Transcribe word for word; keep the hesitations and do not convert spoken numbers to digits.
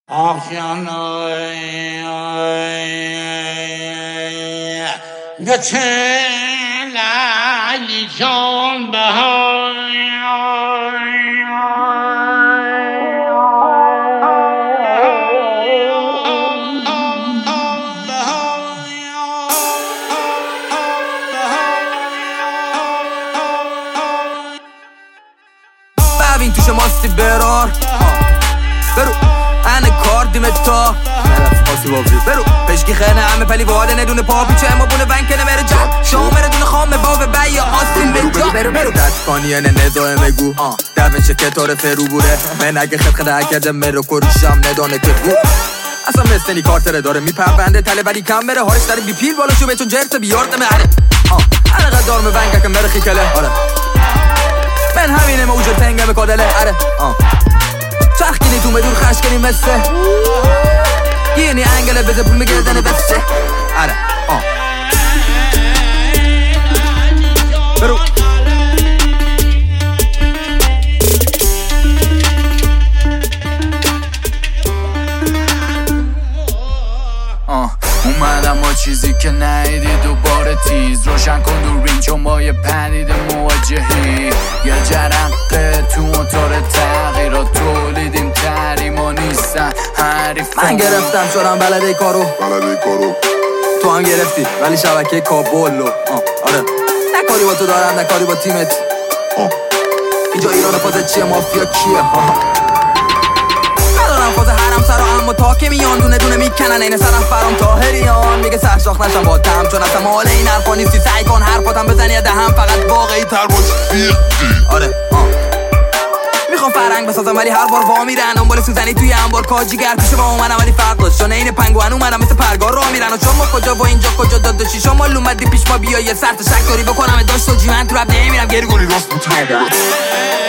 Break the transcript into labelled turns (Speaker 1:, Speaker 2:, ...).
Speaker 1: آشنای گچه لعلی جان بهای
Speaker 2: ببین توش ماستی برار برو انه کار دیمت تا نرفت آسی بابی برو پشکی خیلی همه پلی واده ندونه پاپی چه اما بونه بنکنه میره جد شما میره دونه خامه بابه بیا آستین به جا برو برو دستکانیه نزای مگو دوشه که تاره فرو بوره من اگه خد خده اکده میره کروشم ندانه که بو اصلا مستنی کارتره داره میپرونده تله ولی کم بره هارش داره بی پیل بالا شو بهتون جرت بیارده مهره اره قدار مونگه که میره خیکله آره من همینه موجه تنگه مکادله اره چرخ کنی تو مدور خش کنی مسته یعنی انگله بده پول میگردنه بسته اره آه برو آه اومدم با چیزی که نیدی دوباره تیز روشن کن دوربین چون با یه پدید مواجهی یه جرقه تو موتور تغییرات تولیدیم تحریما نیستن حریفا من گرفتم شدم بلده کارو
Speaker 3: بلده کارو
Speaker 2: تو هم گرفتی ولی شبکه کابلو آره نه کاری با تو دارم نه کاری با تیمت
Speaker 3: آه.
Speaker 2: اینجا ایران فاز چیه مافیا کیه ندارم فاز حرم سرا اما تا که میان دونه دونه میکنن این سرم فرام تاهریان میگه سرشاخ نشم با تم چون اصلا مال این حرفا نیستی سعی کن حرفاتم بزنی یا دهم فقط واقعی تر باش آره آه میخوام فرنگ بسازم ولی هر بار وا میرن دنبال سوزنی توی انبار کاجیگر پیش با اومدم ولی فرق داشت چون این پنگوئن اومدم مثل پرگار راه میرن و چون ما کجا و اینجا کجا داداشی شما اومدی پیش ما بیا یه سر تا شک داری بکنم داشت و جی من تو رب نمیرم گری گونی راست میتونم